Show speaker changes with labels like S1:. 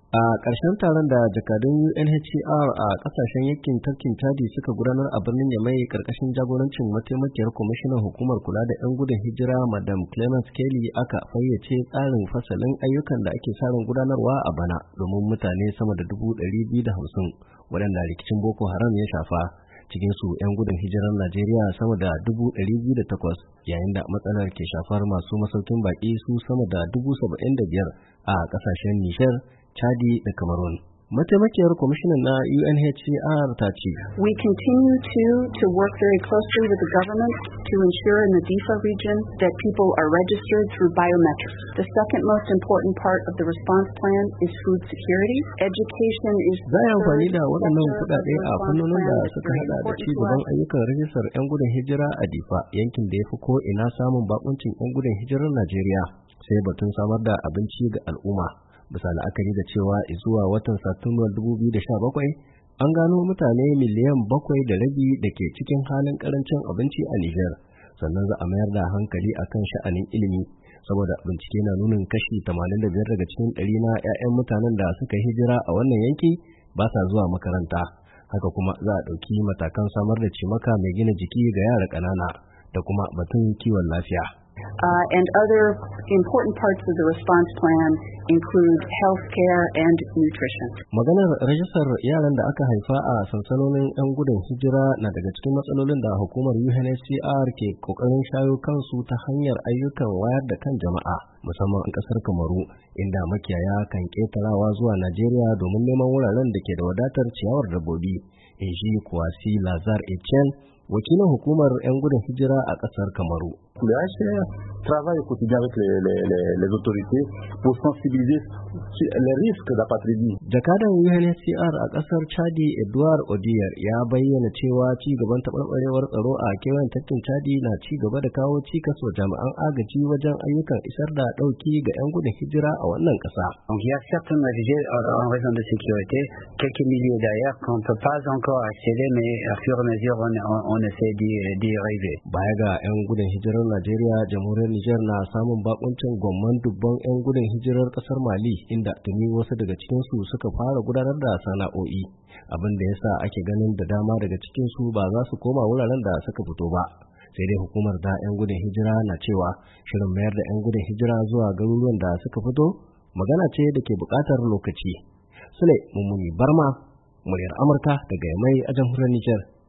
S1: A ƙarshen taron da jakadun UNHCR a ƙasashen yankin tafkin Chadi suka gudanar a birnin Yamai ƙarƙashin jagorancin mataimakiyar kwamishinan hukumar kula da 'yan gudun hijira Madam Clemence Kelly aka fayyace tsarin fasalin ayyukan da ake sa ran gudanarwa a bana domin mutane sama da 250,000 waɗanda rikicin Boko Haram ya shafa. Cikinsu 'yan gudun hijirar Najeriya sama da 208,000 yayin da matsalar ke shafar masu masaukin baƙi su sama da 75,000 a ƙasashen Nijar, Chadi da Cameroon. Mataimakiyar kwamishinan na UNHCR ta ce,
S2: We continue to work very closely with the government to ensure in the Difa region that people are registered through biometrics. The second most important part of the response plan is food security. Education is
S1: za a amfani da waɗannan kuɗaɗe a fannonin da suka haɗa da ci gaban ayyukan rajistar 'yan gudun hijira a Difa, yankin da ya fi ko ina samun bakuncin 'yan gudun hijirar Najeriya, sai batun samar da abinci ga al'umma. Bisa la'akari da cewa zuwa watan Satumbar 2017 an gano mutane miliyan 7.5 da ke cikin halin karancin abinci a Nijar, sannan za a mayar da hankali akan sha'anin ilimi saboda bincike na nunin kashi 85 daga cikin 100 na 'ya'yan mutanen da suka hijira a wannan yanki ba sa zuwa makaranta. Haka kuma za a ɗauki matakan samar da cimaka mai gina jiki ga yara ƙanana da kuma batun kiwon lafiya.
S2: And other important parts of the response plan include healthcare and nutrition.
S1: Maganar rajistar yaran da aka haifa a sansanonin 'yan gudun hijira na daga cikin matsalolin da hukumar UNHCR ke kokarin shayo kansu ta hanyar ayyukan wayar da kan jama'a, musamman a ƙasar Kamaru, inda makiyaya kan ƙetarawa zuwa Najeriya domin neman wuraren da ke da wadatar ciyawar dabbobi. In shi Kwasi Lazar Etienne, wakilin hukumar 'yan gudun hijira a ƙasar Kamaru.
S3: Le HCR travaille au quotidien avec les autorités pour sensibiliser les risques d'apatridie.
S1: Jakadan UNHCR a ƙasar Chadi Edouard Odier ya bayyana cewa ci gaban taɓarɓarewar tsaro a kewayen tafkin Chadi na ci gaba da kawo cikas wa jami'an agaji wajen ayyukan isar da ɗauki ga 'yan gudun hijira a wannan ƙasa.
S4: Donc il y a certains réfugiés en raison de sécurité, quelques milliers d'ailleurs qu'on ne peut pas encore accéder, mais à fur et à mesure on essaie d'y arriver.
S1: Baya ga 'yan gudun hijirar Najeriya, jamhuriyar Nijar na samun bakuncin gwamman dubban 'yan gudun hijirar kasar Mali, inda tuni wasu daga cikinsu suka fara gudanar da sana'o'i, abin da yasa ake ganin da dama daga cikinsu ba za su koma wuraren da suka fito ba. Sai dai hukumar da 'yan gudun hijira na cewa shirin mayar da 'yan gudun hijira zuwa garuruwan da suka fito magana ce da ke buƙatar lokaci. Sule Mummuni Barma, muryar Amurka daga Yamai a jamhuriyar Nijar.